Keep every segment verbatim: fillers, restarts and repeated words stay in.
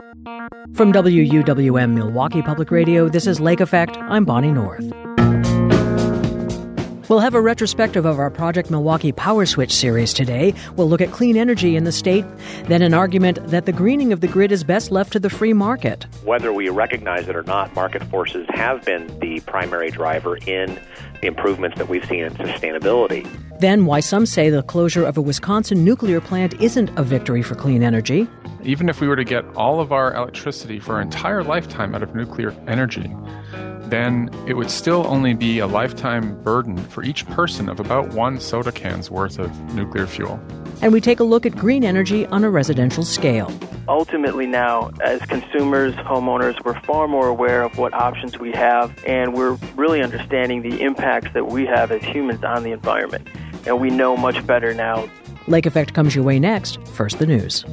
From W U W M Milwaukee Public Radio, this is Lake Effect. I'm Bonnie North. We'll have a retrospective of our Project Milwaukee Power Switch series today. We'll look at clean energy in the state, then an argument that the greening of the grid is best left to the free market. Whether we recognize it or not, market forces have been the primary driver in the improvements that we've seen in sustainability. Then why some say the closure of a Wisconsin nuclear plant isn't a victory for clean energy. Even if we were to get all of our electricity for our entire lifetime out of nuclear energy, then it would still only be a lifetime burden for each person of about one soda can's worth of nuclear fuel. And we take a look at green energy on a residential scale. Ultimately now, as consumers, homeowners, we're far more aware of what options we have, and we're really understanding the impacts that we have as humans on the environment. And we know much better now. Lake Effect comes your way next. First, the news.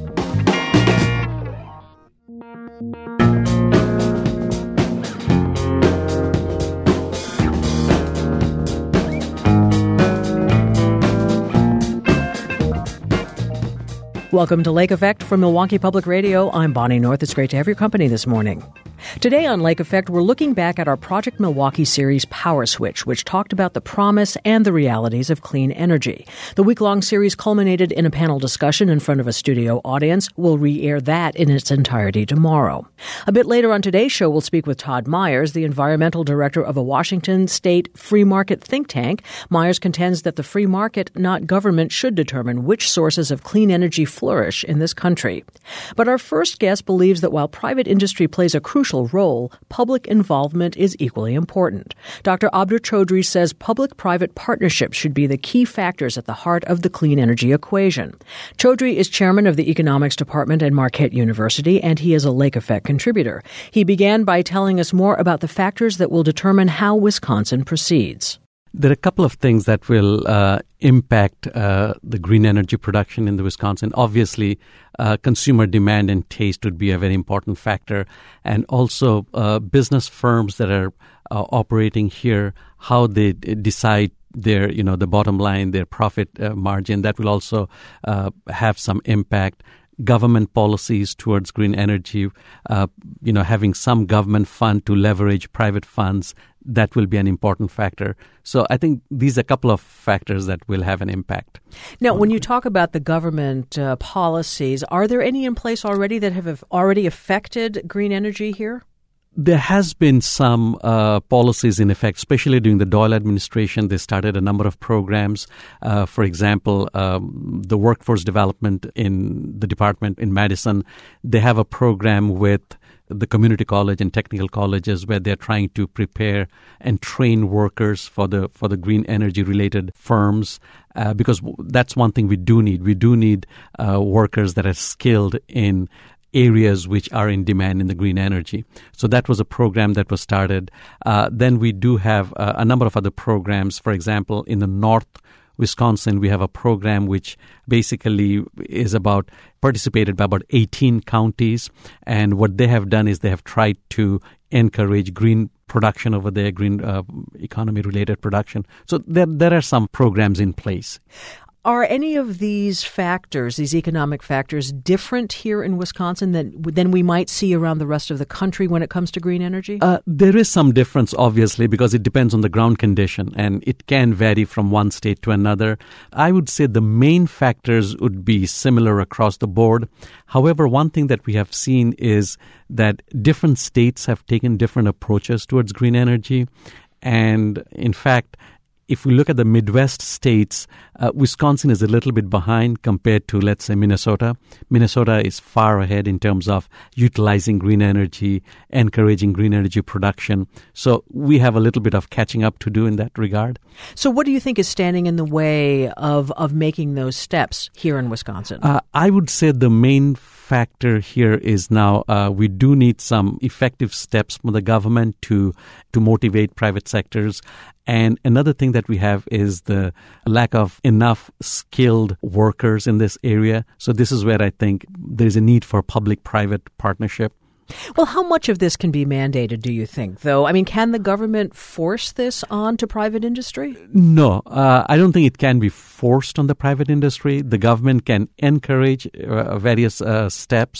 Welcome to Lake Effect from Milwaukee Public Radio. I'm Bonnie North. It's great to have your company this morning. Today on Lake Effect, we're looking back at our Project Milwaukee series Power Switch, which talked about the promise and the realities of clean energy. The week-long series culminated in a panel discussion in front of a studio audience. We'll re-air that in its entirety tomorrow. A bit later on today's show, we'll speak with Todd Myers, the environmental director of a Washington state free market think tank. Myers contends that the free market, not government, should determine which sources of clean energy flourish in this country. But our first guest believes that while private industry plays a crucial role, public involvement is equally important. Doctor Abdur Chaudhry says public-private partnerships should be the key factors at the heart of the clean energy equation. Chaudhry is chairman of the economics department at Marquette University, and he is a Lake Effect contributor. He began by telling us more about the factors that will determine how Wisconsin proceeds. There are a couple of things that will uh, impact uh, the green energy production in the Wisconsin. Obviously, uh, consumer demand and taste would be a very important factor. And also uh, business firms that are uh, operating here, how they d- decide their, you know, the bottom line, their profit uh, margin, that will also uh, have some impact. Government policies towards green energy, uh, you know, having some government fund to leverage private funds, that will be an important factor. So I think these are a couple of factors that will have an impact. Now, when you talk about the government uh, policies, are there any in place already that have already affected green energy here? There has been some uh, policies in effect, especially during the Doyle administration. They started a number of programs. Uh, for example, um, the workforce development in the department in Madison, they have a program with the community college and technical colleges where they're trying to prepare and train workers for the for the green energy related firms, uh, because that's one thing we do need. We do need uh, workers that are skilled in areas which are in demand in the green energy. So that was a program that was started. Uh, then we do have uh, a number of other programs. For example, in the North Wisconsin, we have a program which basically is about participated by about eighteen counties. And what they have done is they have tried to encourage green production over there, green uh, economy-related production. So there, there are some programs in place. Are any of these factors, these economic factors, different here in Wisconsin than, than we might see around the rest of the country when it comes to green energy? Uh, there is some difference, obviously, because it depends on the ground condition, and it can vary from one state to another. I would say the main factors would be similar across the board. However, one thing that we have seen is that different states have taken different approaches towards green energy. And in fact, if we look at the Midwest states, uh, Wisconsin is a little bit behind compared to, let's say, Minnesota. Minnesota is far ahead in terms of utilizing green energy, encouraging green energy production. So we have a little bit of catching up to do in that regard. So what do you think is standing in the way of, of making those steps here in Wisconsin? Uh, I would say the main factor here is now uh, we do need some effective steps from the government to to motivate private sectors. And another thing that we have is the lack of enough skilled workers in this area. So this is where I think there's a need for public-private partnership. Well, how much of this can be mandated, do you think, though? I mean, can the government force this on to private industry? No, uh, I don't think it can be forced on the private industry. The government can encourage uh, various uh, steps,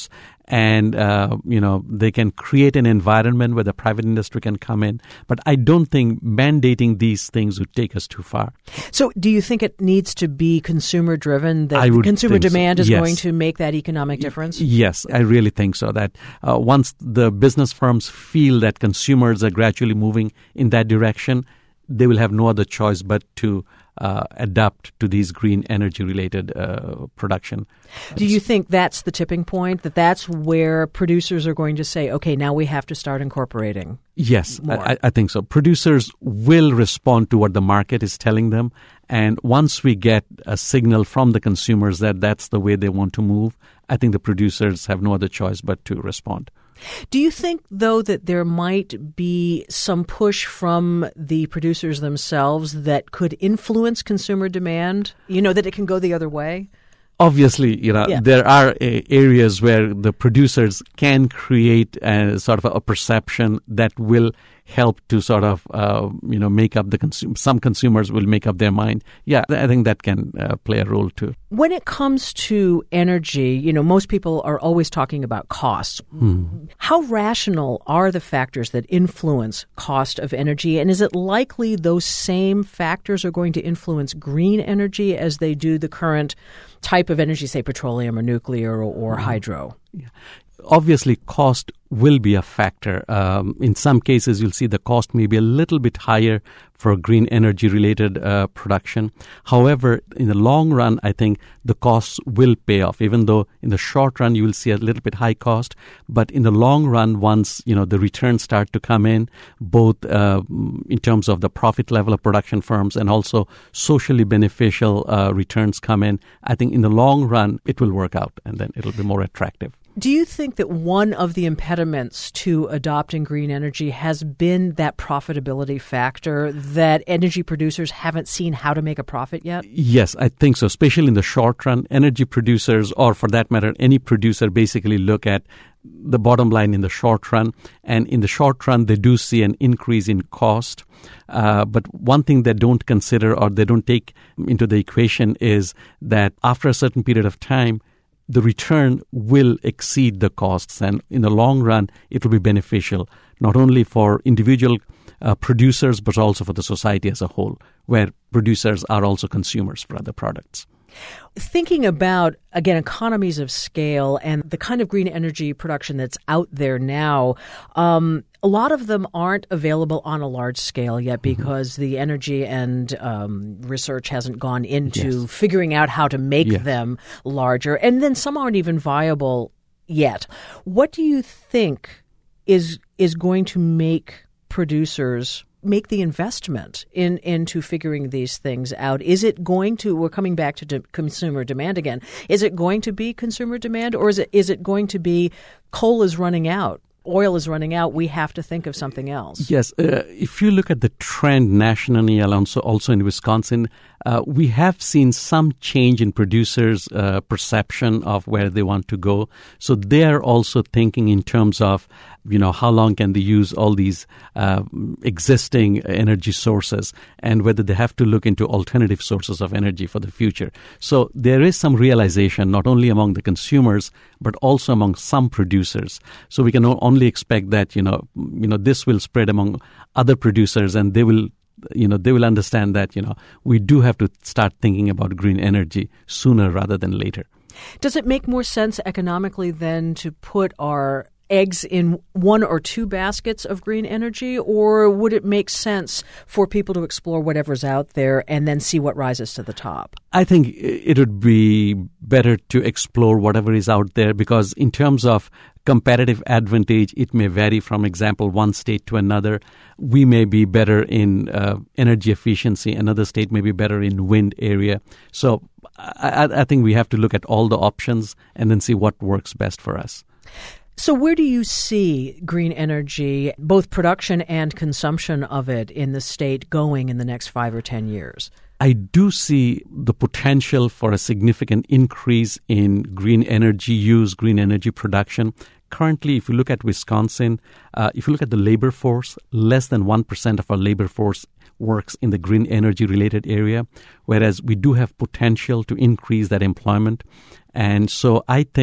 and, uh, you know, they can create an environment where the private industry can come in. But I don't think mandating these things would take us too far. So do you think it needs to be consumer-driven, that I would consumer think so. demand is Yes. going to make that economic difference? Yes, I really think so. That uh, once the business firms feel that consumers are gradually moving in that direction, they will have no other choice but to uh, adapt to these green energy-related uh, production. Do you think that's the tipping point, that that's where producers are going to say, okay, now we have to start incorporating? Yes, more? I, I think so. Producers will respond to what the market is telling them. And once we get a signal from the consumers that that's the way they want to move, I think the producers have no other choice but to respond. Do you think, though, that there might be some push from the producers themselves that could influence consumer demand? You know, that it can go the other way? Obviously, you know, Yeah. there are uh, areas where the producers can create a, sort of a perception that will help to sort of, uh, you know, make up the consum- some consumers will make up their mind. Yeah, I think that can uh, play a role too. When it comes to energy, you know, most people are always talking about costs. Hmm. How rational are the factors that influence cost of energy? And is it likely those same factors are going to influence green energy as they do the current type of energy, say petroleum or nuclear or, or hydro? Yeah. Obviously, cost will be a factor. Um, in some cases, you'll see the cost may be a little bit higher for green energy-related uh, production. However, in the long run, I think the costs will pay off, even though in the short run, you will see a little bit high cost. But in the long run, once, you know, the returns start to come in, both uh, in terms of the profit level of production firms and also socially beneficial uh, returns come in, I think in the long run, it will work out and then it'll be more attractive. Do you think that one of the impediments to adopting green energy has been that profitability factor, that energy producers haven't seen how to make a profit yet? Yes, I think so. Especially in the short run, energy producers, or for that matter, any producer basically look at the bottom line in the short run. And in the short run, they do see an increase in cost. Uh, but one thing they don't consider or they don't take into the equation is that after a certain period of time, the return will exceed the costs, and in the long run, it will be beneficial, not only for individual uh, producers, but also for the society as a whole, where producers are also consumers for other products. Thinking about, again, economies of scale and the kind of green energy production that's out there now, um, a lot of them aren't available on a large scale yet because mm-hmm. the energy and um, research hasn't gone into yes. figuring out how to make yes. them larger. And then some aren't even viable yet. What do you think is is going to make producers make the investment in into figuring these things out? Is it going to, we're coming back to de- consumer demand again, is it going to be consumer demand, or is it is it going to be coal is running out, oil is running out, we have to think of something else? Yes. Uh, if you look at the trend nationally and also, also in Wisconsin, uh, we have seen some change in producers' uh, perception of where they want to go. So they are also thinking in terms of, you know, how long can they use all these uh, existing energy sources and whether they have to look into alternative sources of energy for the future. So there is some realization not only among the consumers, but also among some producers. So we can only expect that, you know, you know, this will spread among other producers and they will, you know, they will understand that, you know, we do have to start thinking about green energy sooner rather than later. Does it make more sense economically then to put our eggs in one or two baskets of green energy, or would it make sense for people to explore whatever's out there and then see what rises to the top? I think it would be better to explore whatever is out there because in terms of competitive advantage, it may vary from, example, one state to another. We may be better in uh, energy efficiency. Another state may be better in wind area. So I, I think we have to look at all the options and then see what works best for us. So where do you see green energy, both production and consumption of it in the state going in the next five or ten years? I do see the potential for a significant increase in green energy use, green energy production. Currently, if you look at Wisconsin, uh, if you look at the labor force, less than one percent of our labor force works in the green energy-related area, whereas we do have potential to increase that employment. And so I think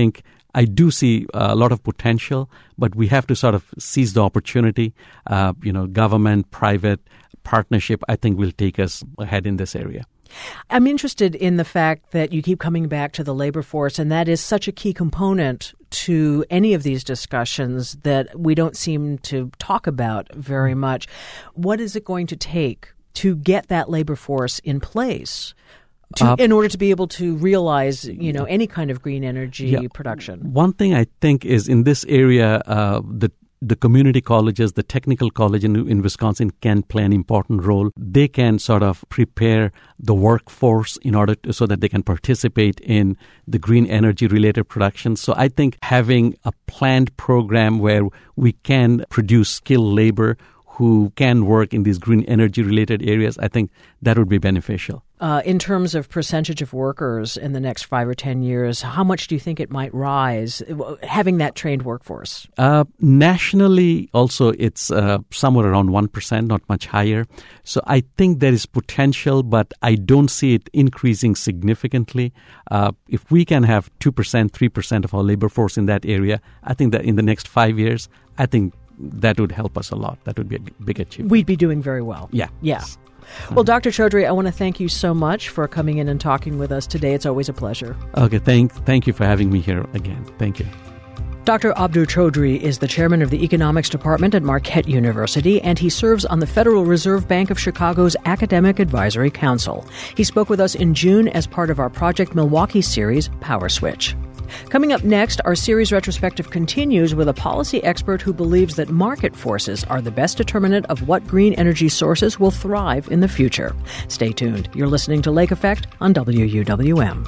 I do see a lot of potential, but we have to sort of seize the opportunity. Uh, you know, government, private partnership, I think will take us ahead in this area. I'm interested in the fact that you keep coming back to the labor force, and that is such a key component to any of these discussions that we don't seem to talk about very much. What is it going to take to get that labor force in place to, uh, in order to be able to realize, you know, any kind of green energy yeah. production? One thing I think is in this area, uh, the The community colleges, the technical college in, in Wisconsin can play an important role. They can sort of prepare the workforce in order to, so that they can participate in the green energy related production. So I think having a planned program where we can produce skilled labor who can work in these green energy related areas, I think that would be beneficial. Uh, in terms of percentage of workers in the next five or ten years, how much do you think it might rise, having that trained workforce? Uh, nationally, also, it's uh, somewhere around one percent, not much higher. So I think there is potential, but I don't see it increasing significantly. Uh, if we can have two percent, three percent of our labor force in that area, I think that in the next five years, I think that would help us a lot. That would be a big achievement. We'd be doing very well. Yeah. Yeah. Well, Doctor Chaudhary, I want to thank you so much for coming in and talking with us today. It's always a pleasure. Okay, thank, thank you for having me here again. Thank you. Doctor Abdu Chaudhary is the chairman of the Economics Department at Marquette University, and he serves on the Federal Reserve Bank of Chicago's Academic Advisory Council. He spoke with us in June as part of our Project Milwaukee series, Power Switch. Coming up next, our series retrospective continues with a policy expert who believes that market forces are the best determinant of what green energy sources will thrive in the future. Stay tuned. You're listening to Lake Effect on W U W M.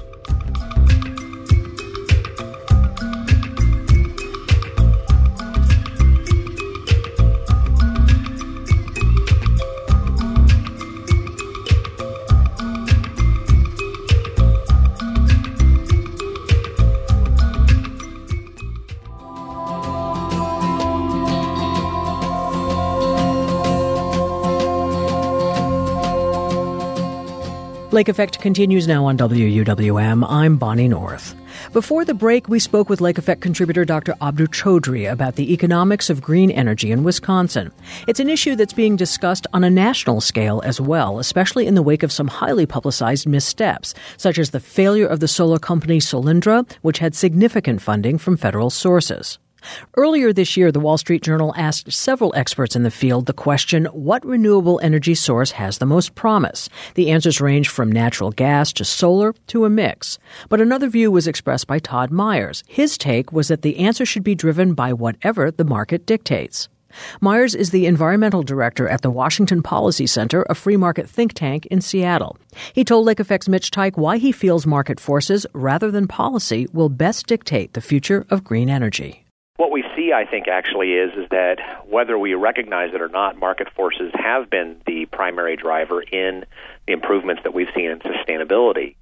Lake Effect continues now on W U W M. I'm Bonnie North. Before the break, we spoke with Lake Effect contributor Doctor Abdu Chaudhary about the economics of green energy in Wisconsin. It's an issue that's being discussed on a national scale as well, especially in the wake of some highly publicized missteps, such as the failure of the solar company Solyndra, which had significant funding from federal sources. Earlier this year, the Wall Street Journal asked several experts in the field the question, what renewable energy source has the most promise? The answers range from natural gas to solar to a mix. But another view was expressed by Todd Myers. His take was that the answer should be driven by whatever the market dictates. Myers is the environmental director at the Washington Policy Center, a free market think tank in Seattle. He told Lake Effect's Mitch Teich why he feels market forces, rather than policy, will best dictate the future of green energy. What we see, I think, actually is, is that whether we recognize it or not, market forces have been the primary driver in the improvements that we've seen in sustainability.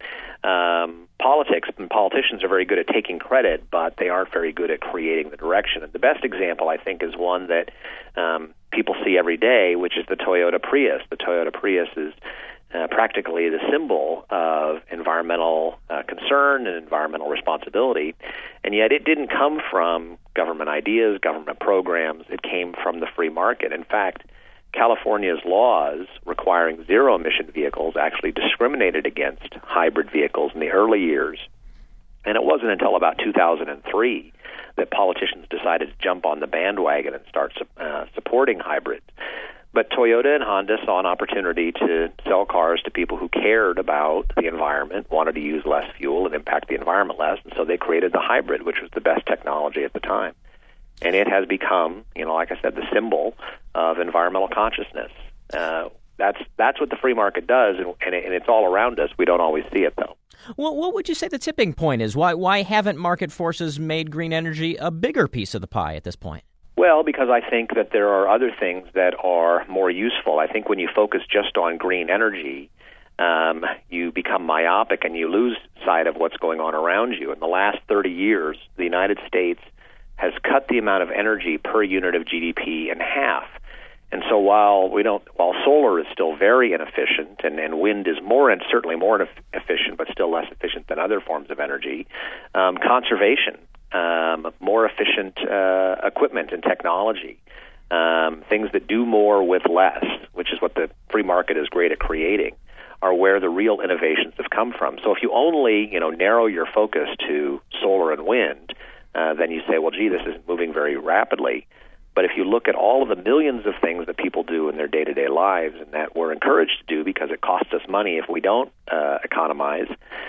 Um, politics and politicians are very good at taking credit, but they aren't very good at creating the direction. And the best example, I think, is one that um, people see every day, which is the Toyota Prius. The Toyota Prius is Uh, practically the symbol of environmental uh, concern and environmental responsibility, and yet it didn't come from government ideas, government programs. It came from the free market. In fact, California's laws requiring zero-emission vehicles actually discriminated against hybrid vehicles in the early years, and it wasn't until about two thousand three that politicians decided to jump on the bandwagon and start uh, supporting hybrids. But Toyota and Honda saw an opportunity to sell cars to people who cared about the environment, wanted to use less fuel and impact the environment less, and so they created the hybrid, which was the best technology at the time. And it has become, you know, like I said, the symbol of environmental consciousness. Uh, that's that's what the free market does, and, and, it, and it's all around us. We don't always see it, though. Well, what would you say the tipping point is? Why why haven't market forces made green energy a bigger piece of the pie at this point? Well, because I think that there are other things that are more useful. I think when you focus just on green energy, um, you become myopic and you lose sight of what's going on around you. In the last thirty years, the United States has cut the amount of energy per unit of G D P in half. And so while we don't, while solar is still very inefficient, and, and wind is more and certainly more efficient, but still less efficient than other forms of energy, um, conservation um, more efficient uh, equipment and technology, um, things that do more with less, which is what the free market is great at creating, are where the real innovations have come from. So if you only, you know, narrow your focus to solar and wind, uh, then you say, well, gee, this isn't moving very rapidly. But if you look at all of the millions of things that people do in their day-to-day lives and that we're encouraged to do because it costs us money if we don't uh, economize,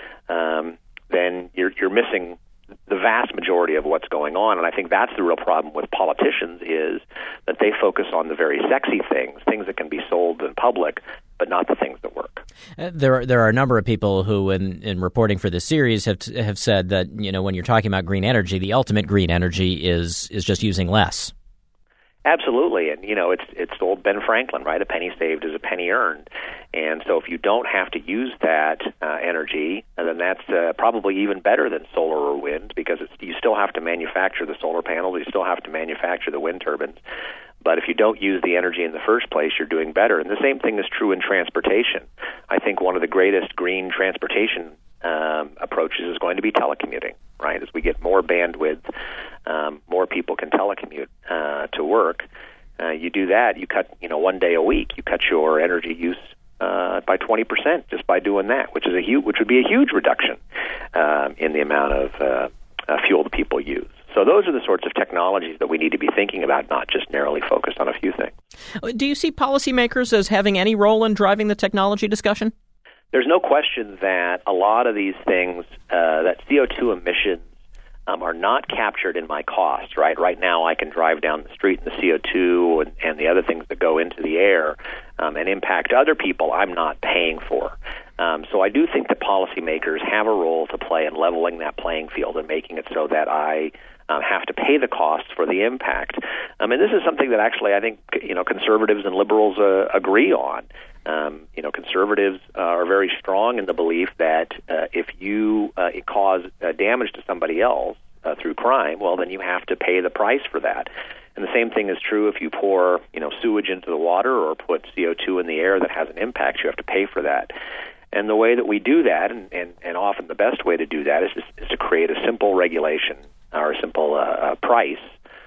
um, then you're, you're missing the vast majority of what's going on. And I think that's the real problem with politicians, is that they focus on the very sexy things, things that can be sold in public, but not the things that work. Uh, there, are, there are a number of people who, in, in reporting for this series, have have said that, you know, when you're talking about green energy, the ultimate green energy is is just using less. Absolutely, and you know, it's it's old Ben Franklin, right? A penny saved is a penny earned, and so if you don't have to use that uh, energy, then that's uh, probably even better than solar or wind, because it's, you still have to manufacture the solar panels, you still have to manufacture the wind turbines. But if you don't use the energy in the first place, you're doing better. And the same thing is true in transportation. I think one of the greatest green transportation um, approaches is going to be telecommuting, right? As we get more bandwidth, um, more people can telecommute uh, to work. Uh, you do that, you cut, you know, one day a week, you cut your energy use uh, by twenty percent just by doing that, which is a huge, which would be a huge reduction um, in the amount of uh, uh, fuel that people use. So those are the sorts of technologies that we need to be thinking about, not just narrowly focused on a few things. Do you see policymakers as having any role in driving the technology discussion? There's no question that a lot of these things, uh, that C O two emissions, um, are not captured in my cost, right? Right now I can drive down the street and the C O two and, and the other things that go into the air um, and impact other people I'm not paying for. Um, so I do think that policymakers have a role to play in leveling that playing field and making it so that I Um, have to pay the costs for the impact. Um, and this is something that actually I think, you know, conservatives and liberals uh, agree on. Um, you know, conservatives uh, are very strong in the belief that uh, if you uh, cause uh, damage to somebody else uh, through crime, well, then you have to pay the price for that. And the same thing is true if you pour, you know, sewage into the water or put C O two in the air that has an impact. You have to pay for that. And the way that we do that, and, and, and often the best way to do that, is, just, is to create a simple regulation or a simple uh, uh, price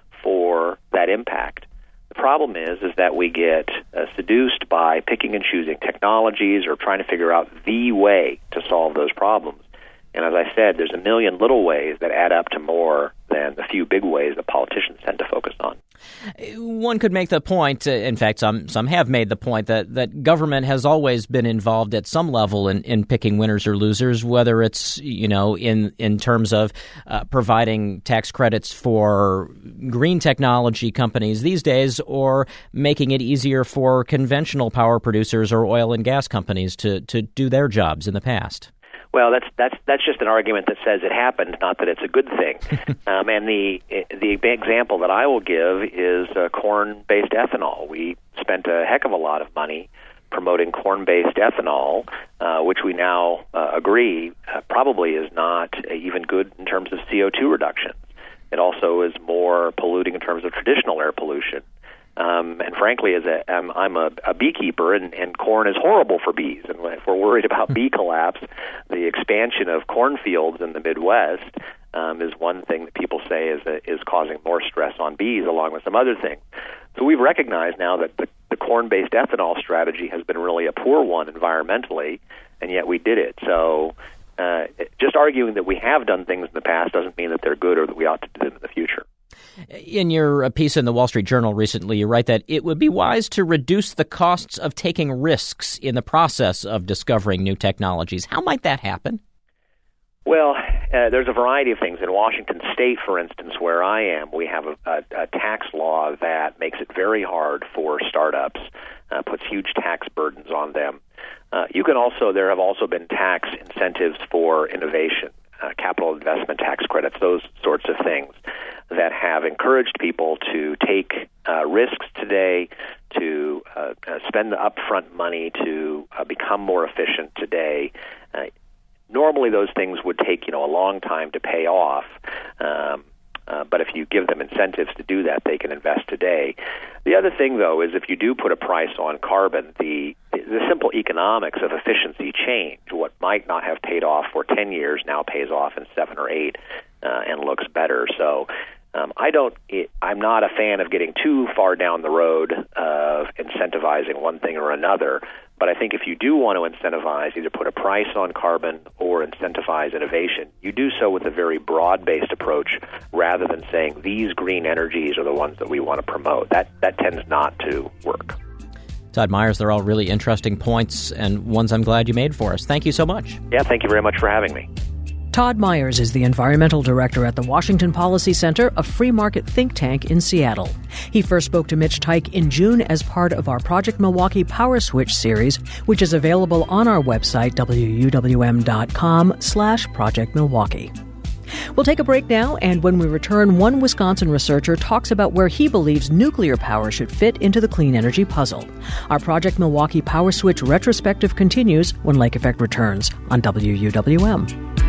for that impact. The problem is, is that we get uh, seduced by picking and choosing technologies or trying to figure out the way to solve those problems. And as I said, there's a million little ways that add up to more than the few big ways that politicians tend to focus on. One could make the point, in fact, some some have made the point, that, that government has always been involved at some level in, in picking winners or losers, whether it's, you know, in, in terms of uh, providing tax credits for green technology companies these days, or making it easier for conventional power producers or oil and gas companies to, to do their jobs in the past. Well, that's that's that's just an argument that says it happened, not that it's a good thing. um, and the the example that I will give is uh, corn-based ethanol. We spent a heck of a lot of money promoting corn-based ethanol, uh, which we now uh, agree uh, probably is not even good in terms of C O two reductions. It also is more polluting in terms of traditional air pollution. Um, and frankly, as a, I'm, I'm a, a beekeeper, and, and corn is horrible for bees. And if we're worried about bee collapse, the expansion of cornfields in the Midwest um, is one thing that people say is a, is causing more stress on bees, along with some other things. So we've recognized now that the, the corn-based ethanol strategy has been really a poor one environmentally, and yet we did it. So uh, just arguing that we have done things in the past doesn't mean that they're good or that we ought to do them in the future. In your piece in the Wall Street Journal recently, you write that it would be wise to reduce the costs of taking risks in the process of discovering new technologies. How might that happen? Well, uh, there's a variety of things. In Washington State, for instance, where I am, we have a, a, a tax law that makes it very hard for startups, uh, puts huge tax burdens on them. Uh, you can also, there have also been tax incentives for innovation, uh, capital investment tax credits, those sorts of things that have encouraged people to take uh, risks today, to uh, uh, spend the upfront money to uh, become more efficient today. Uh, normally those things would take, you know, a long time to pay off. Um, uh, but if you give them incentives to do that, they can invest today. The other thing, though, is if you do put a price on carbon, the the simple economics of efficiency change. What might not have paid off for ten years now pays off in seven or eight. uh, and looks better. So um, I don't. It, I'm not a fan of getting too far down the road of incentivizing one thing or another. But I think if you do want to incentivize, either put a price on carbon or incentivize innovation, you do so with a very broad-based approach rather than saying these green energies are the ones that we want to promote. That that tends not to work. Todd Myers, they're all really interesting points and ones I'm glad you made for us. Thank you so much. Yeah, thank you very much for having me. Todd Myers is the Environmental Director at the Washington Policy Center, a free market think tank in Seattle. He first spoke to Mitch Teich in June as part of our Project Milwaukee Power Switch series, which is available on our website, W U W M dot com slash Project Milwaukee. We'll take a break now, and when we return, one Wisconsin researcher talks about where he believes nuclear power should fit into the clean energy puzzle. Our Project Milwaukee Power Switch retrospective continues when Lake Effect returns on W U W M.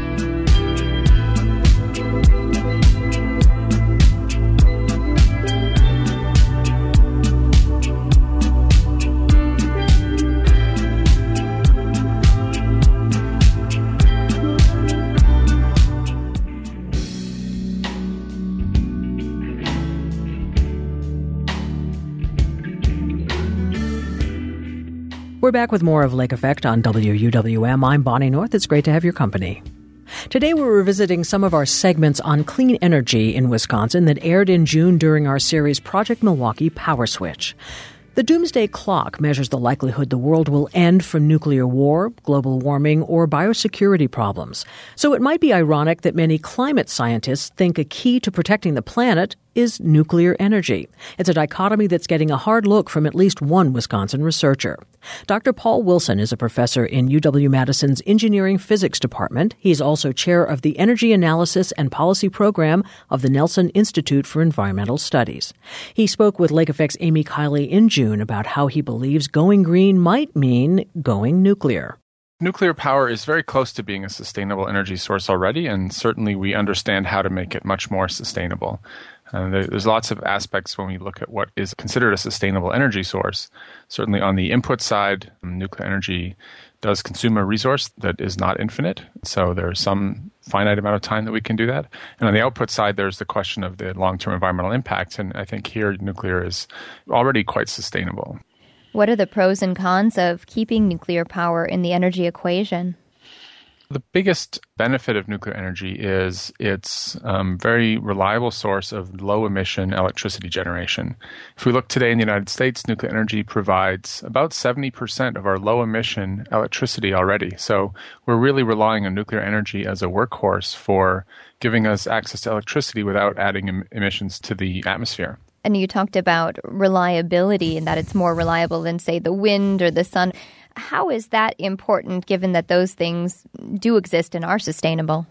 We're back with more of Lake Effect on W U W M. I'm Bonnie North. It's great to have your company. Today we're revisiting some of our segments on clean energy in Wisconsin that aired in June during our series Project Milwaukee Power Switch. The doomsday clock measures the likelihood the world will end from nuclear war, global warming, or biosecurity problems. So it might be ironic that many climate scientists think a key to protecting the planet is nuclear energy. It's a dichotomy that's getting a hard look from at least one Wisconsin researcher. Doctor Paul Wilson is a professor in U W-Madison's Engineering Physics Department. He's also chair of the Energy Analysis and Policy Program of the Nelson Institute for Environmental Studies. He spoke with Lake Effect's Amy Kiley in June about how he believes going green might mean going nuclear. Nuclear power is very close to being a sustainable energy source already, and certainly we understand how to make it much more sustainable. Uh, there, there's lots of aspects when we look at what is considered a sustainable energy source. Certainly on the input side, um, nuclear energy does consume a resource that is not infinite, so there's some finite amount of time that we can do that. And on the output side, there's the question of the long-term environmental impact, and I think here nuclear is already quite sustainable. What are the pros and cons of keeping nuclear power in the energy equation? The biggest benefit of nuclear energy is its um, very reliable source of low-emission electricity generation. If we look today in the United States, nuclear energy provides about seventy percent of our low-emission electricity already. So we're really relying on nuclear energy as a workhorse for giving us access to electricity without adding em- emissions to the atmosphere. And you talked about reliability and that it's more reliable than, say, the wind or the sun. How is that important given that those things do exist and are sustainable?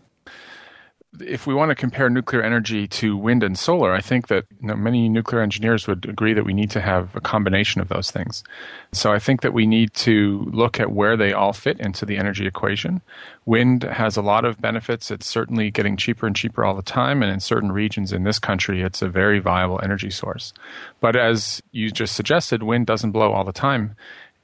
If we want to compare nuclear energy to wind and solar, I think that you know, many nuclear engineers would agree that we need to have a combination of those things. So I think that we need to look at where they all fit into the energy equation. Wind has a lot of benefits. It's certainly getting cheaper and cheaper all the time, and in certain regions in this country, it's a very viable energy source. But as you just suggested, wind doesn't blow all the time.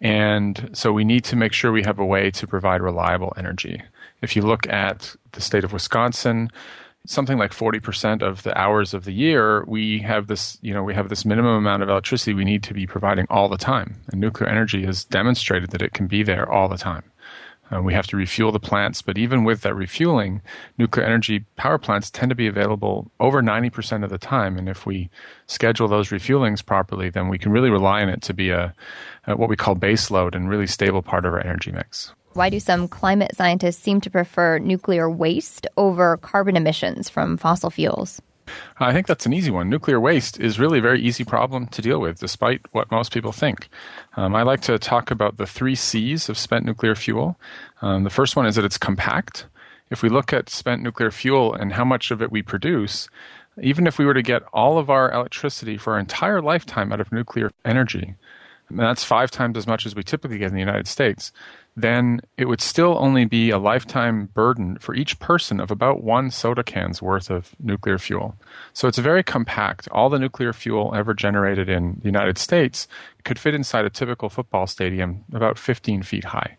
And so we need to make sure we have a way to provide reliable energy. If you look at the state of Wisconsin, something like forty percent of the hours of the year, we have this, you know, we have this minimum amount of electricity we need to be providing all the time. And nuclear energy has demonstrated that it can be there all the time. Uh, we have to refuel the plants, but even with that refueling, nuclear energy power plants tend to be available over ninety percent of the time. And if we schedule those refuelings properly, then we can really rely on it to be a, a what we call base load and really stable part of our energy mix. Why do some climate scientists seem to prefer nuclear waste over carbon emissions from fossil fuels? I think that's an easy one. Nuclear waste is really a very easy problem to deal with, despite what most people think. Um, I like to talk about the three C's of spent nuclear fuel. Um, the first one is that it's compact. If we look at spent nuclear fuel and how much of it we produce, even if we were to get all of our electricity for our entire lifetime out of nuclear energy, and that's five times as much as we typically get in the United States, then it would still only be a lifetime burden for each person of about one soda can's worth of nuclear fuel. So it's very compact. All the nuclear fuel ever generated in the United States could fit inside a typical football stadium about fifteen feet high.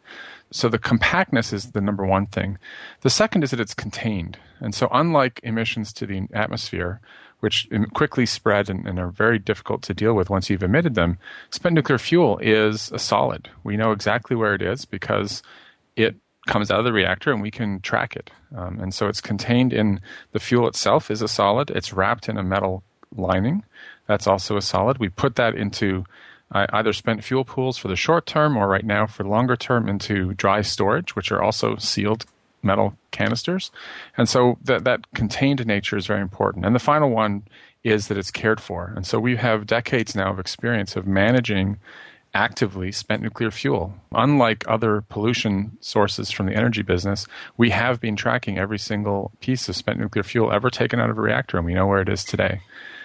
So the compactness is the number one thing. The second is that it's contained. And so unlike emissions to the atmosphere, which quickly spread and, and are very difficult to deal with once you've emitted them, spent nuclear fuel is a solid. We know exactly where it is because it comes out of the reactor and we can track it. Um, and so it's contained in the fuel itself is a solid. It's wrapped in a metal lining. That's also a solid. We put that into uh, either spent fuel pools for the short term or right now for longer term into dry storage, which are also sealed metal canisters. And so that, that contained nature is very important. And the final one is that it's cared for. And so we have decades now of experience of managing actively spent nuclear fuel. Unlike other pollution sources from the energy business, we have been tracking every single piece of spent nuclear fuel ever taken out of a reactor, and we know where it is today.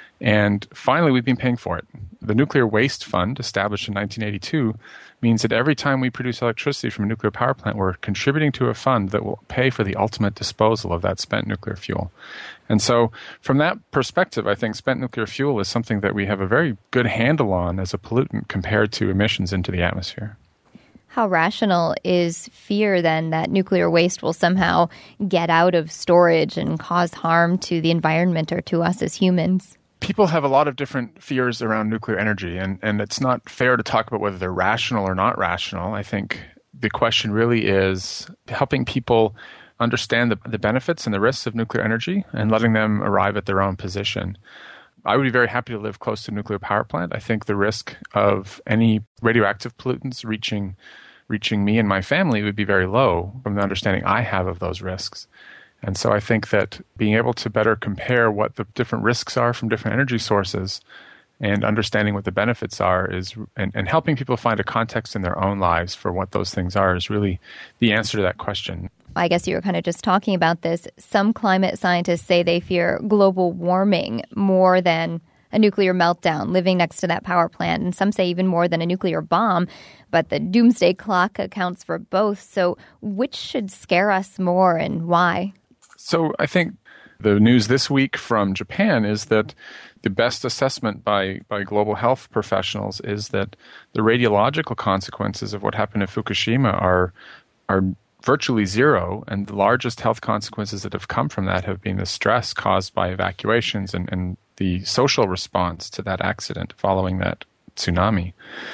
And finally, we've been paying for it. The Nuclear Waste Fund, established in nineteen eighty-two, means that every time we produce electricity from a nuclear power plant, we're contributing to a fund that will pay for the ultimate disposal of that spent nuclear fuel. And so from that perspective, I think spent nuclear fuel is something that we have a very good handle on as a pollutant compared to emissions into the atmosphere. How rational is fear then that nuclear waste will somehow get out of storage and cause harm to the environment or to us as humans? People have a lot of different fears around nuclear energy, and, and it's not fair to talk about whether they're rational or not rational. I think the question really is helping people understand the, the benefits and the risks of nuclear energy and letting them arrive at their own position. I would be very happy to live close to a nuclear power plant. I think the risk of any radioactive pollutants reaching reaching me and my family would be very low from the understanding I have of those risks. And so I think that being able to better compare what the different risks are from different energy sources and understanding what the benefits are is, and, and helping people find a context in their own lives for what those things are is really the answer to that question. I guess you were kind of just talking about this. Some climate scientists say they fear global warming more than a nuclear meltdown living next to that power plant, and some say even more than a nuclear bomb. But the doomsday clock accounts for both. So which should scare us more and why? So I think the news this week from Japan is that the best assessment by, by global health professionals is that the radiological consequences of what happened in Fukushima are are virtually zero, and the largest health consequences that have come from that have been the stress caused by evacuations and, and the social response to that accident following that tsunami.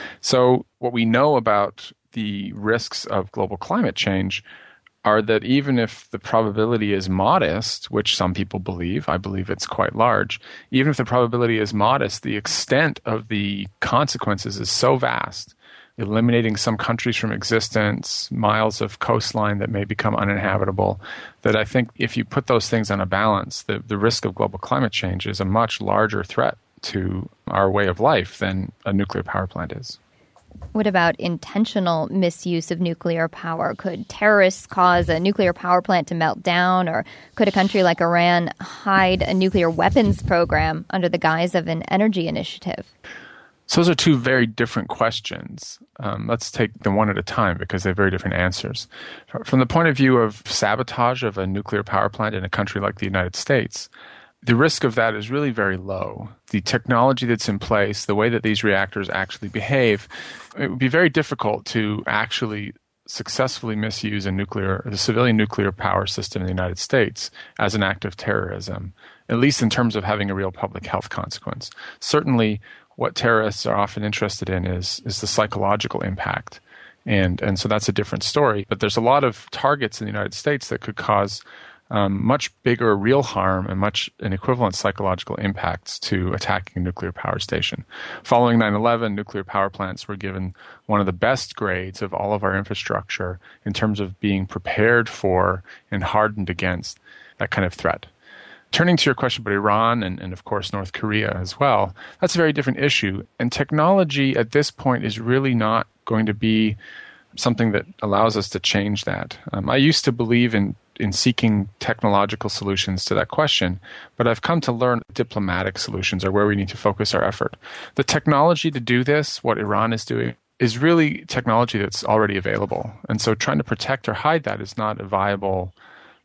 So what we know about the risks of global climate change are that even if the probability is modest, which some people believe, I believe it's quite large, even if the probability is modest, the extent of the consequences is so vast, eliminating some countries from existence, miles of coastline that may become uninhabitable, that I think if you put those things on a balance, the, the risk of global climate change is a much larger threat to our way of life than a nuclear power plant is. What about intentional misuse of nuclear power? Could terrorists cause a nuclear power plant to melt down, or could a country like Iran hide a nuclear weapons program under the guise of an energy initiative? So those are two very different questions. Um, let's take them one at a time because they have very different answers. From the point of view of sabotage of a nuclear power plant in a country like the United States, the risk of that is really very low. The technology that's in place, the way that these reactors actually behave, it would be very difficult to actually successfully misuse a nuclear, the civilian nuclear power system in the United States as an act of terrorism, at least in terms of having a real public health consequence. Certainly, what terrorists are often interested in is is the psychological impact. And and so that's a different story. But there's a lot of targets in the United States that could cause um, much bigger real harm and much an equivalent psychological impacts to attacking a nuclear power station. Following nine eleven, nuclear power plants were given one of the best grades of all of our infrastructure in terms of being prepared for and hardened against that kind of threat. Turning to your question about Iran and, and, of course, North Korea as well, that's a very different issue. And technology at this point is really not going to be something that allows us to change that. Um, I used to believe in, in seeking technological solutions to that question, but I've come to learn diplomatic solutions are where we need to focus our effort. The technology to do this, what Iran is doing, is really technology that's already available. And so trying to protect or hide that is not a viable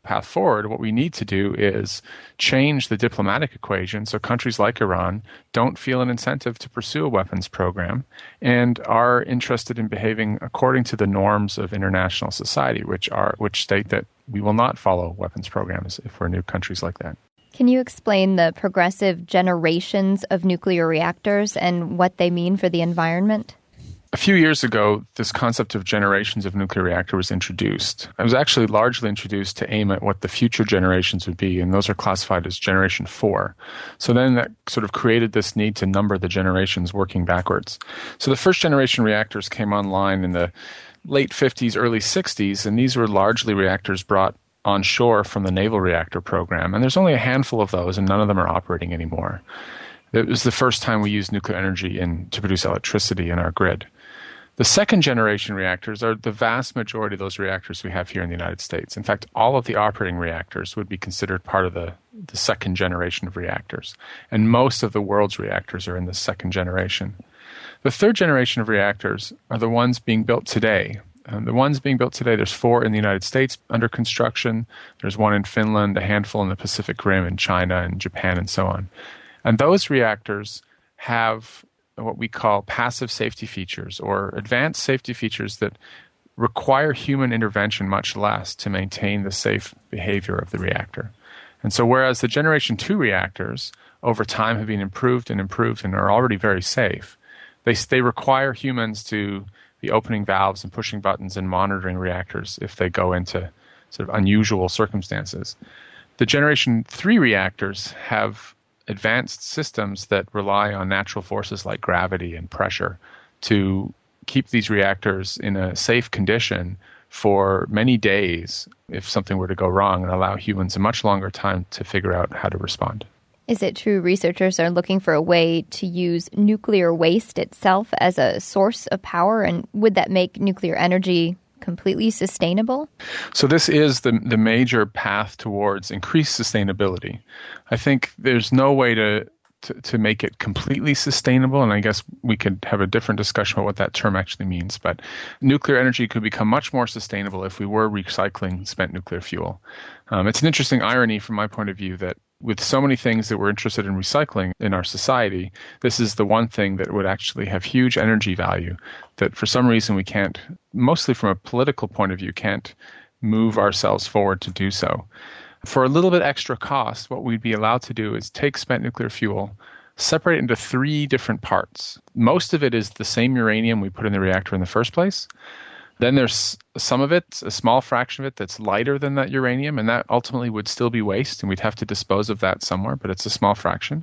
path forward, what we need to do is change the diplomatic equation so countries like Iran don't feel an incentive to pursue a weapons program and are interested in behaving according to the norms of international society, which are which state that we will not follow weapons programs if we're new countries like that. Can you explain the progressive generations of nuclear reactors and what they mean for the environment? A few years ago, this concept of generations of nuclear reactor was introduced. It was actually largely introduced to aim at what the future generations would be, and those are classified as generation four. So then that sort of created this need to number the generations working backwards. So the first generation reactors came online in the late fifties, early sixties, and these were largely reactors brought onshore from the naval reactor program. And there's only a handful of those, and none of them are operating anymore. It was the first time we used nuclear energy in, to produce electricity in our grid. The second generation reactors are the vast majority of those reactors we have here in the United States. In fact, all of the operating reactors would be considered part of the, the second generation of reactors. And most of the world's reactors are in the second generation. The third generation of reactors are the ones being built today. Um, the ones being built today, there's four in the United States under construction. There's one in Finland, a handful in the Pacific Rim, in China and Japan, and so on. And those reactors have what we call passive safety features, or advanced safety features that require human intervention much less to maintain the safe behavior of the reactor. And so whereas the Generation two reactors over time have been improved and improved and are already very safe, they, they require humans to be opening valves and pushing buttons and monitoring reactors if they go into sort of unusual circumstances. The Generation three reactors have advanced systems that rely on natural forces like gravity and pressure to keep these reactors in a safe condition for many days if something were to go wrong, and allow humans a much longer time to figure out how to respond. Is it true researchers are looking for a way to use nuclear waste itself as a source of power? And would that make nuclear energy completely sustainable? So this is the the major path towards increased sustainability. I think there's no way to, to, to make it completely sustainable, and I guess we could have a different discussion about what that term actually means. But nuclear energy could become much more sustainable if we were recycling spent nuclear fuel. Um, it's an interesting irony from my point of view that with so many things that we're interested in recycling in our society, this is the one thing that would actually have huge energy value that for some reason we can't, mostly from a political point of view, can't move ourselves forward to do so. For a little bit extra cost, what we'd be allowed to do is take spent nuclear fuel, separate it into three different parts. Most of it is the same uranium we put in the reactor in the first place. Then there's some of it, a small fraction of it, that's lighter than that uranium, and that ultimately would still be waste, and we'd have to dispose of that somewhere, but it's a small fraction.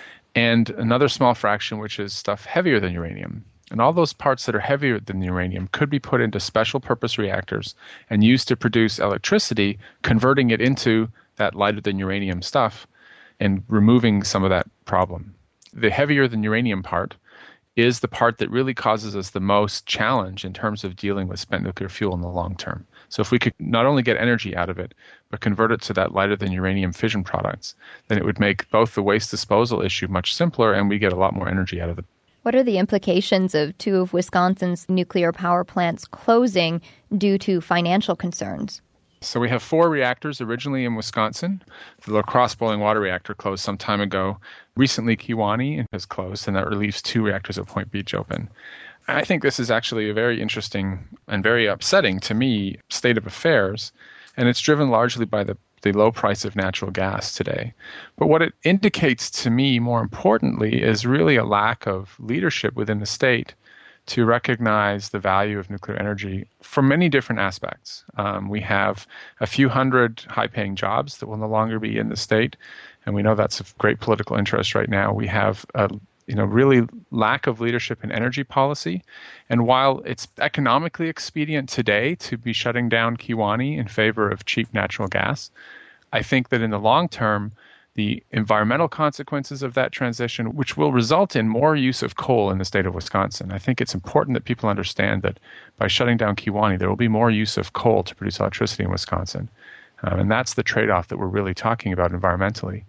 And another small fraction, which is stuff heavier than uranium. And all those parts that are heavier than uranium could be put into special purpose reactors and used to produce electricity, converting it into that lighter than uranium stuff and removing some of that problem. The heavier than uranium part is the part that really causes us the most challenge in terms of dealing with spent nuclear fuel in the long term. So if we could not only get energy out of it, but convert it to that lighter than uranium fission products, then it would make both the waste disposal issue much simpler and we get a lot more energy out of it. What are the implications of two of Wisconsin's nuclear power plants closing due to financial concerns? So we have four reactors originally in Wisconsin. The La Crosse boiling water reactor closed some time ago. Recently, Kewaunee has closed, and that relieves two reactors at Point Beach open. I think this is actually a very interesting and very upsetting, to me, state of affairs, and it's driven largely by the, the low price of natural gas today. But what it indicates to me, more importantly, is really a lack of leadership within the state to recognize the value of nuclear energy from many different aspects. Um, we have a few hundred high-paying jobs that will no longer be in the state, and we know that's of great political interest right now. We have a you know, really lack of leadership in energy policy. And while it's economically expedient today to be shutting down Kewaunee in favor of cheap natural gas, I think that in the long term, the environmental consequences of that transition, which will result in more use of coal in the state of Wisconsin. I think it's important that people understand that by shutting down Kewaunee, there will be more use of coal to produce electricity in Wisconsin. Um, and that's the trade-off that we're really talking about environmentally.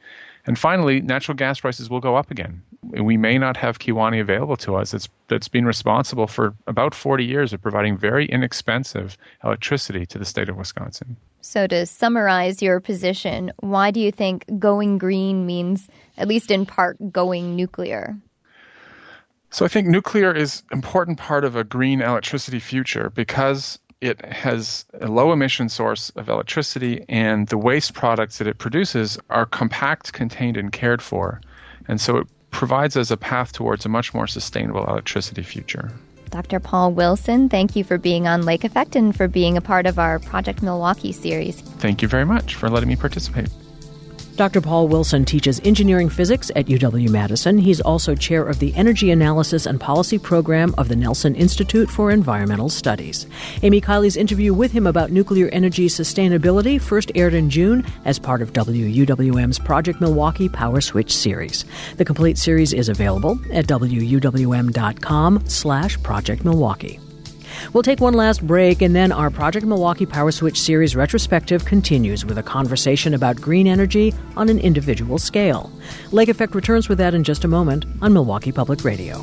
And finally, natural gas prices will go up again. We may not have Kewaunee available to us. It's, it's been responsible for about forty years of providing very inexpensive electricity to the state of Wisconsin. So to summarize your position, why do you think going green means, at least in part, going nuclear? So I think nuclear is an important part of a green electricity future because it has a low emission source of electricity, and the waste products that it produces are compact, contained, and cared for. And so it provides us a path towards a much more sustainable electricity future. Doctor Paul Wilson, thank you for being on Lake Effect and for being a part of our Project Milwaukee series. Thank you very much for letting me participate. Doctor Paul Wilson teaches engineering physics at U W-Madison. He's also chair of the Energy Analysis and Policy Program of the Nelson Institute for Environmental Studies. Amy Kiley's interview with him about nuclear energy sustainability first aired in June as part of W U W M's Project Milwaukee Power Switch series. The complete series is available at W U W M dot com slash Project Milwaukee. We'll take one last break, and then our Project Milwaukee Power Switch series retrospective continues with a conversation about green energy on an individual scale. Lake Effect returns with that in just a moment on Milwaukee Public Radio.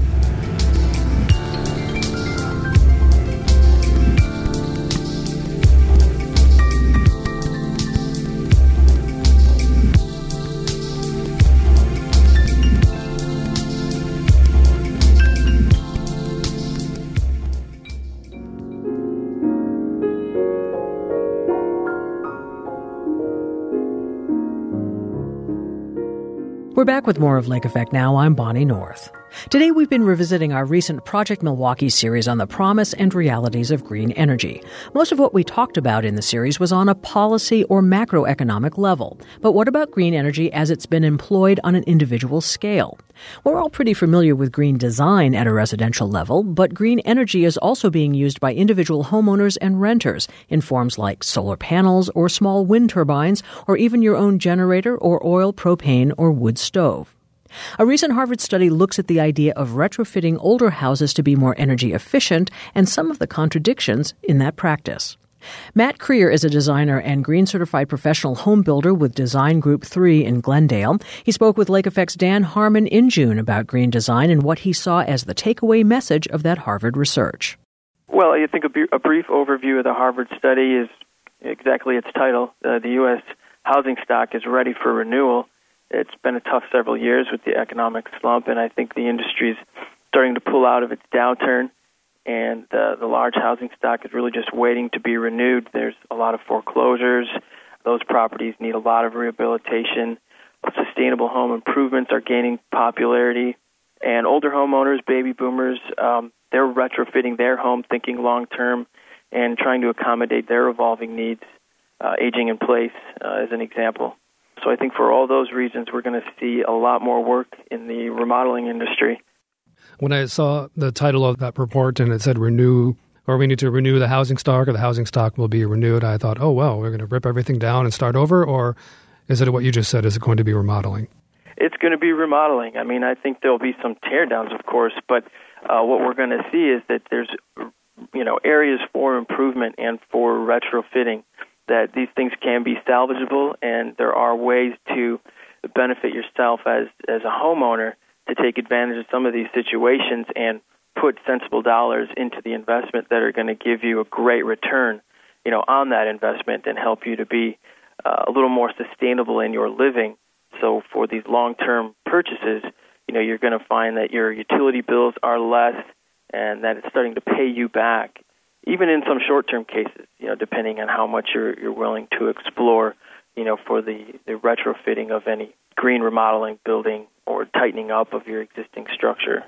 We're back with more of Lake Effect now. I'm Bonnie North. Today we've been revisiting our recent Project Milwaukee series on the promise and realities of green energy. Most of what we talked about in the series was on a policy or macroeconomic level. But what about green energy as it's been employed on an individual scale? We're all pretty familiar with green design at a residential level, but green energy is also being used by individual homeowners and renters in forms like solar panels or small wind turbines, or even your own generator or oil, propane, or wood stove. A recent Harvard study looks at the idea of retrofitting older houses to be more energy efficient and some of the contradictions in that practice. Matt Creer is a designer and green certified professional home builder with Design Group three in Glendale. He spoke with Lake Effect's Dan Harmon in June about green design and what he saw as the takeaway message of that Harvard research. Well, I think a, b- a brief overview of the Harvard study is exactly its title. Uh, the U S housing stock is ready for renewal. It's been a tough several years with the economic slump, and I think the industry is starting to pull out of its downturn, and uh, the large housing stock is really just waiting to be renewed. There's a lot of foreclosures. Those properties need a lot of rehabilitation. Sustainable home improvements are gaining popularity, and older homeowners, baby boomers, um, they're retrofitting their home, thinking long-term, and trying to accommodate their evolving needs, uh, aging in place uh, as an example. So I think for all those reasons, we're going to see a lot more work in the remodeling industry. When I saw the title of that report and it said renew, or we need to renew the housing stock, or the housing stock will be renewed, I thought, oh, well, we're going to rip everything down and start over? Or is it what you just said? Is it going to be remodeling? It's going to be remodeling. I mean, I think there'll be some teardowns, of course, but uh, what we're going to see is that there's, you know, areas for improvement and for retrofitting, that these things can be salvageable, and there are ways to benefit yourself as, as a homeowner to take advantage of some of these situations and put sensible dollars into the investment that are going to give you a great return, you know, on that investment and help you to be uh, a little more sustainable in your living. So for these long-term purchases, you know, you're going to find that your utility bills are less and that it's starting to pay you back, even in some short-term cases, you know, depending on how much you're you're willing to explore, you know, for the, the retrofitting of any green remodeling building or tightening up of your existing structure.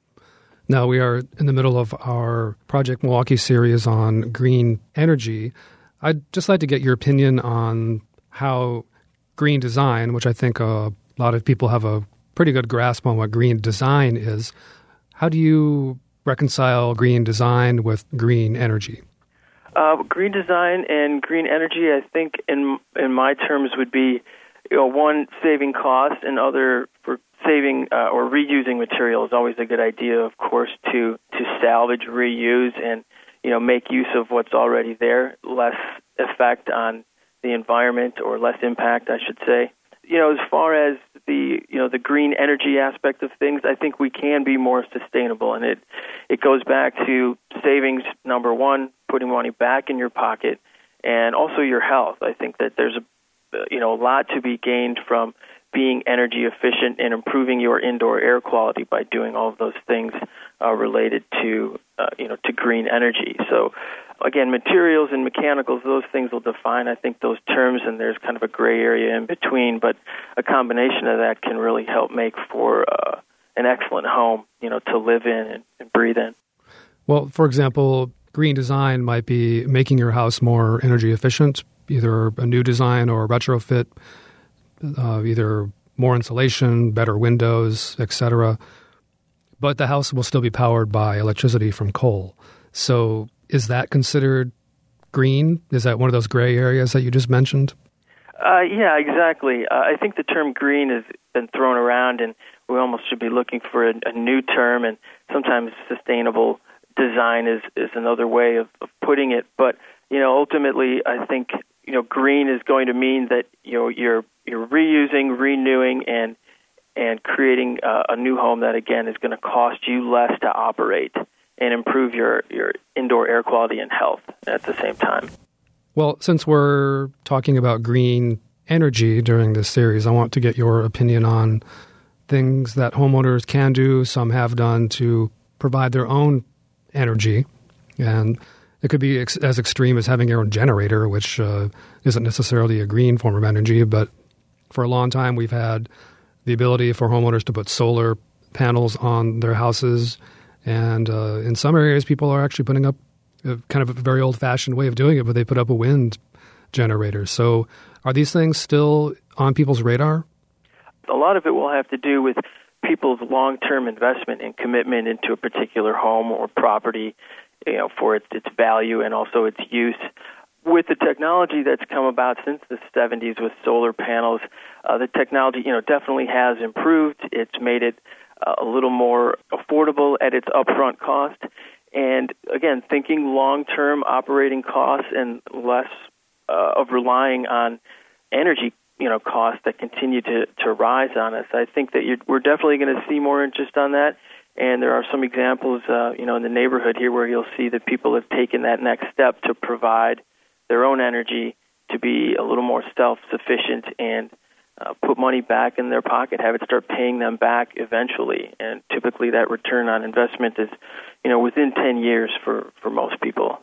Now, we are in the middle of our Project Milwaukee series on green energy. I'd just like to get your opinion on how green design, which I think a lot of people have a pretty good grasp on what green design is, how do you reconcile green design with green energy? Uh, green design and green energy, I think, in in my terms, would be, you know, one, saving cost, and other for saving uh, or reusing material is always a good idea, of course, to to salvage, reuse, and, you know, make use of what's already there, less effect on the environment, or less impact, I should say. you know, as far as the, you know, the green energy aspect of things, I think we can be more sustainable. And it, it goes back to savings, number one, putting money back in your pocket, and also your health. I think that there's a, you know, a lot to be gained from being energy efficient and improving your indoor air quality by doing all of those things uh, related to, uh, you know, to green energy. So, again, materials and mechanicals, those things will define, I think, those terms, and there's kind of a gray area in between, but a combination of that can really help make for uh, an excellent home, you know, to live in and, and breathe in. Well, for example, green design might be making your house more energy efficient, either a new design or a retrofit, uh, either more insulation, better windows, et cetera. But the house will still be powered by electricity from coal. So is that considered green? Is that one of those gray areas that you just mentioned? Uh, yeah, exactly. Uh, I think the term green has been thrown around, and we almost should be looking for a, a new term, and sometimes sustainable design is, is another way of, of putting it. But, you know, ultimately, I think, you know, green is going to mean that, you know, you're you're reusing, renewing, and and creating uh, a new home that, again, is going to cost you less to operate and improve your, your indoor air quality and health at the same time. Well, since we're talking about green energy during this series, I want to get your opinion on things that homeowners can do, some have done, to provide their own energy. And it could be ex- as extreme as having your own generator, which uh, isn't necessarily a green form of energy. But for a long time, we've had the ability for homeowners to put solar panels on their houses. And uh, in some areas, people are actually putting up a, kind of a very old-fashioned way of doing it, but they put up a wind generator. So are these things still on people's radar? A lot of it will have to do with people's long-term investment and commitment into a particular home or property, you know, for its, its value and also its use. With the technology that's come about since the seventies with solar panels, uh, the technology, you know, definitely has improved. It's made it uh, a little more affordable at its upfront cost. And again, thinking long-term operating costs and less uh, of relying on energy, you know, costs that continue to, to rise on us. I think that you're, we're definitely going to see more interest on that. And there are some examples, uh, you know, in the neighborhood here where you'll see that people have taken that next step to provide their own energy to be a little more self-sufficient and uh, put money back in their pocket, have it start paying them back eventually. And typically that return on investment is, you know, within ten years for, for most people.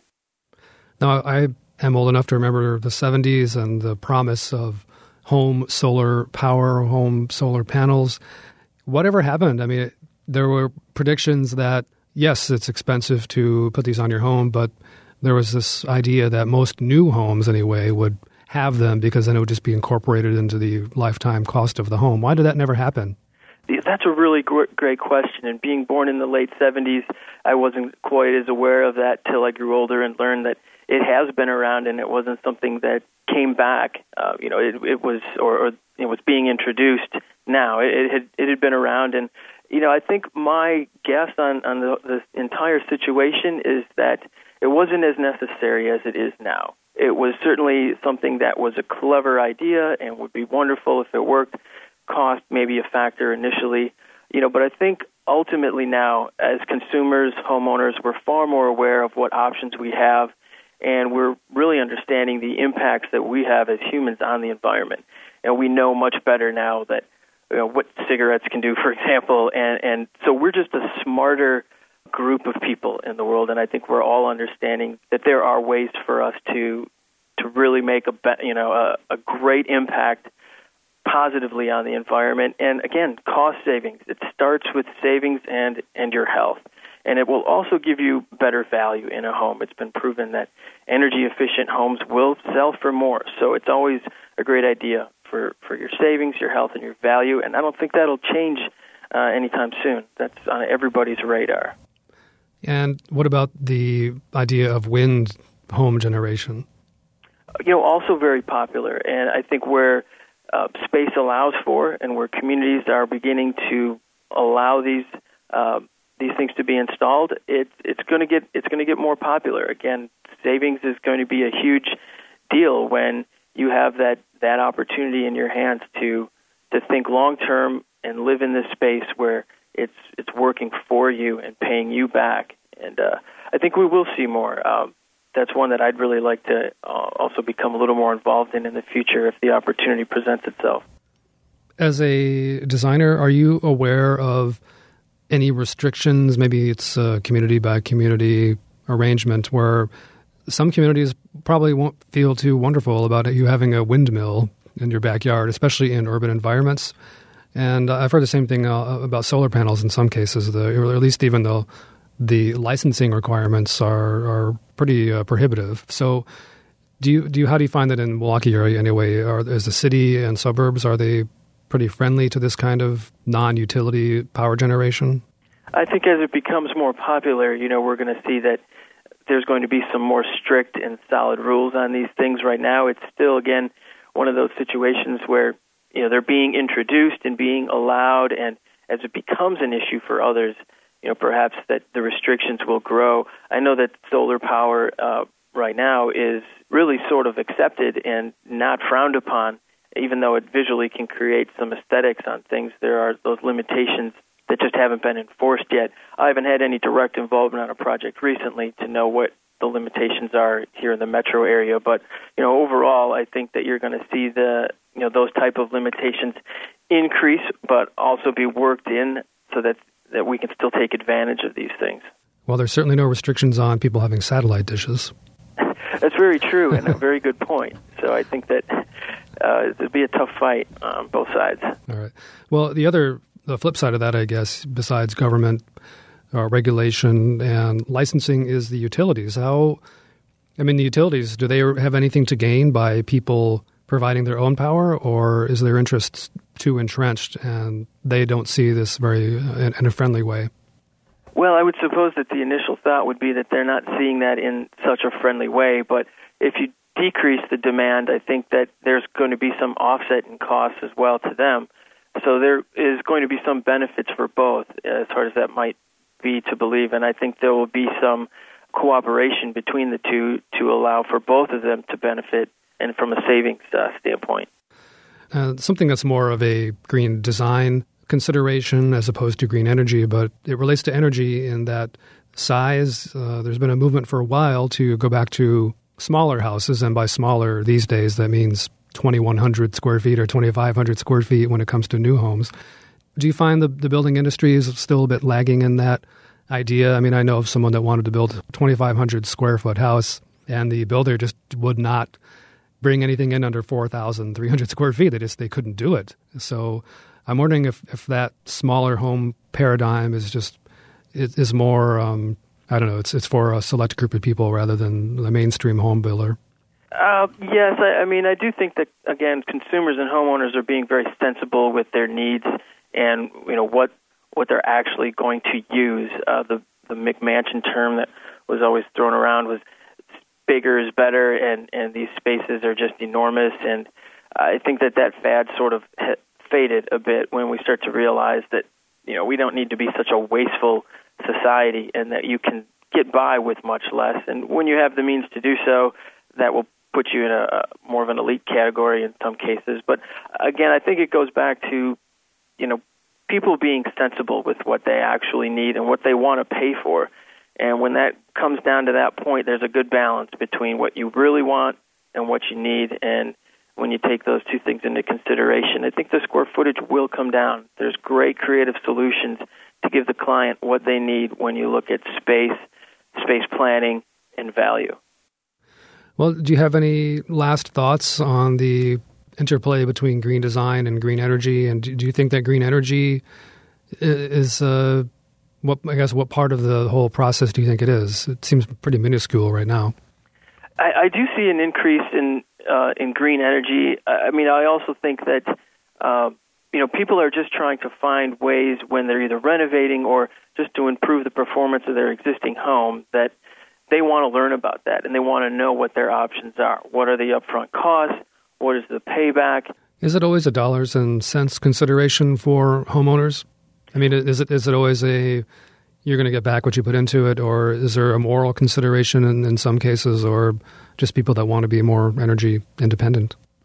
Now, I am old enough to remember the seventies and the promise of home solar power, home solar panels. Whatever happened? I mean, there were predictions that, yes, it's expensive to put these on your home, but there was this idea that most new homes, anyway, would have them because then it would just be incorporated into the lifetime cost of the home. Why did that never happen? That's a really great question. And being born in the late seventies, I wasn't quite as aware of that till I grew older and learned that it has been around and it wasn't something that came back. Uh, you know, it, it was or, or it was being introduced now. It, it had it had been around, and you know, I think my guess on on the, the entire situation is that it wasn't as necessary as it is now. It was certainly something that was a clever idea and would be wonderful if it worked. Cost maybe a factor initially, you know, but I think ultimately now, as consumers, homeowners, we're far more aware of what options we have, and we're really understanding the impacts that we have as humans on the environment. And we know much better now that, you know, what cigarettes can do, for example, and, and so we're just a smarter group of people in the world, and I think we're all understanding that there are ways for us to to really make a you know a, a great impact positively on the environment. And again, cost savings. It starts with savings and and your health, and it will also give you better value in a home. It's been proven that energy efficient homes will sell for more, so it's always a great idea for for your savings, your health, and your value. And I don't think that'll change uh, anytime soon. That's on everybody's radar. And what about the idea of wind home generation? You know, also very popular. And I think where uh, space allows for and where communities are beginning to allow these uh, these things to be installed, it, it's going to get it's going to get more popular. Again, savings is going to be a huge deal when you have that, that opportunity in your hands to to think long-term and live in this space where it's it's working for you and paying you back. And uh, I think we will see more. Um, that's one that I'd really like to uh, also become a little more involved in in the future if the opportunity presents itself. As a designer, are you aware of any restrictions? Maybe it's a community-by-community arrangement where some communities probably won't feel too wonderful about you having a windmill in your backyard, especially in urban environments. And I've heard the same thing uh, about solar panels in some cases, the, or at least even though the licensing requirements are, are pretty uh, prohibitive. So do you, do you, how do you find that in Milwaukee area anyway? Are, is the city and suburbs, are they pretty friendly to this kind of non-utility power generation? I think as it becomes more popular, you know, we're going to see that there's going to be some more strict and solid rules on these things. Right now, it's still, again, one of those situations where, you know, they're being introduced and being allowed, and as it becomes an issue for others, you know, perhaps that the restrictions will grow. I know that solar power uh, right now is really sort of accepted and not frowned upon, even though it visually can create some aesthetics on things. There are those limitations that just haven't been enforced yet. I haven't had any direct involvement on a project recently to know what the limitations are here in the metro area, but you know, overall, I think that you're going to see the you know those type of limitations increase, but also be worked in so that that we can still take advantage of these things. Well, there's certainly no restrictions on people having satellite dishes. That's very true and a very good point. So I think that uh, it'd be a tough fight on both sides. All right. Well, the other the flip side of that, I guess, besides government uh, regulation and licensing, is the utilities. How, I mean, the utilities, do they have anything to gain by people providing their own power, or is their interest too entrenched and they don't see this very uh, in, in a friendly way? Well, I would suppose that the initial thought would be that they're not seeing that in such a friendly way, but if you decrease the demand, I think that there's going to be some offset in costs as well to them. So there is going to be some benefits for both, as hard as that might be to believe, and I think there will be some cooperation between the two to allow for both of them to benefit, and from a savings uh, standpoint. Uh, something that's more of a green design consideration as opposed to green energy, but it relates to energy in that size. Uh, there's been a movement for a while to go back to smaller houses, and by smaller these days, that means twenty-one hundred square feet or twenty-five hundred square feet when it comes to new homes. Do you find the, the building industry is still a bit lagging in that idea? I mean, I know of someone that wanted to build a twenty-five hundred square foot house, and the builder just would not bring anything in under four thousand three hundred square feet. They just they couldn't do it. So I'm wondering if, if that smaller home paradigm is just is, is more, um, I don't know, it's it's for a select group of people rather than the mainstream home builder. Uh, yes, I, I mean, I do think that, again, consumers and homeowners are being very sensible with their needs and, you know, what what they're actually going to use. Uh, the, the McMansion term that was always thrown around was bigger is better, and, and these spaces are just enormous. And I think that that fad sort of faded a bit when we start to realize that, you know, we don't need to be such a wasteful society and that you can get by with much less. And when you have the means to do so, that will put you in a, a more of an elite category in some cases. But again, I think it goes back to, you know, people being sensible with what they actually need and what they want to pay for. And when that comes down to that point, there's a good balance between what you really want and what you need. And when you take those two things into consideration, I think the square footage will come down. There's great creative solutions to give the client what they need when you look at space, space planning, and value. Well, do you have any last thoughts on the interplay between green design and green energy? And do you think that green energy is, uh, what I guess, what part of the whole process do you think it is? It seems pretty minuscule right now. I, I do see an increase in uh, in green energy. I mean, I also think that uh, you know people are just trying to find ways when they're either renovating or just to improve the performance of their existing home that they want to learn about that, and they want to know what their options are. What are the upfront costs? What is the payback? Is it always a dollars and cents consideration for homeowners? I mean, is it is it always a you're going to get back what you put into it, or is there a moral consideration in, in some cases, or just people that want to be more energy independent?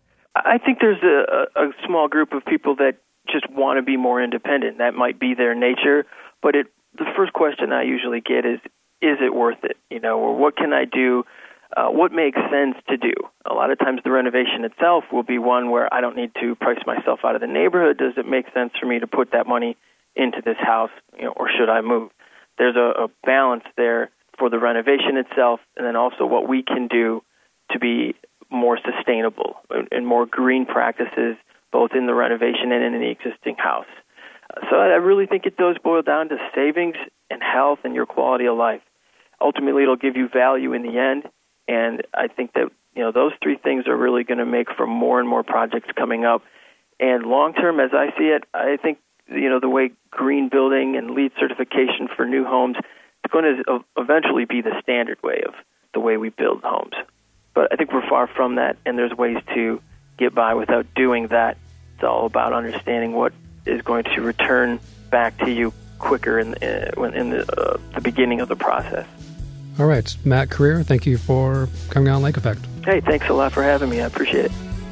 I think there's a, a small group of people that just want to be more independent. That might be their nature, but it, the first question I usually get is, is it worth it? You know, or what can I do? Uh, what makes sense to do? A lot of times the renovation itself will be one where I don't need to price myself out of the neighborhood. Does it make sense for me to put that money into this house, you know, or should I move? There's a, a balance there for the renovation itself, and then also what we can do to be more sustainable and, and more green practices, both in the renovation and in the existing house. Uh, so I really think it does boil down to savings and health and your quality of life. Ultimately, it'll give you value in the end. And I think that, you know, those three things are really going to make for more and more projects coming up. And long term, as I see it, I think, you know, the way green building and LEED certification for new homes is going to eventually be the standard way of the way we build homes. But I think we're far from that, and there's ways to get by without doing that. It's all about understanding what is going to return back to you quicker in, uh, in the, uh, the beginning of the process. All right, Matt Creer, thank you for coming on Lake Effect. Hey, thanks a lot for having me. I appreciate it.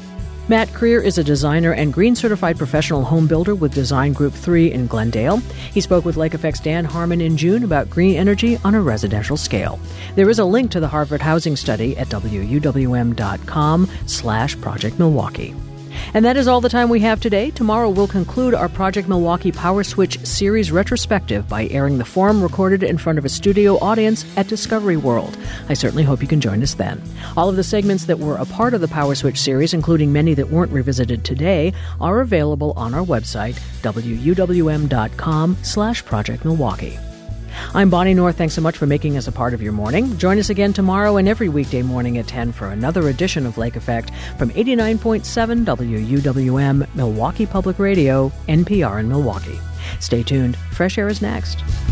Matt Creer is a designer and green certified professional home builder with Design Group three in Glendale. He spoke with Lake Effect's Dan Harmon in June about green energy on a residential scale. There is a link to the Harvard housing study at W U W M dot com slash Project Milwaukee. And that is all the time we have today. Tomorrow we'll conclude our Project Milwaukee Power Switch series retrospective by airing the forum recorded in front of a studio audience at Discovery World. I certainly hope you can join us then. All of the segments that were a part of the Power Switch series, including many that weren't revisited today, are available on our website, W U W M dot com slash Project Milwaukee. I'm Bonnie North. Thanks so much for making us a part of your morning. Join us again tomorrow and every weekday morning at ten for another edition of Lake Effect from eighty-nine point seven W U W M, Milwaukee Public Radio, N P R in Milwaukee. Stay tuned. Fresh Air is next.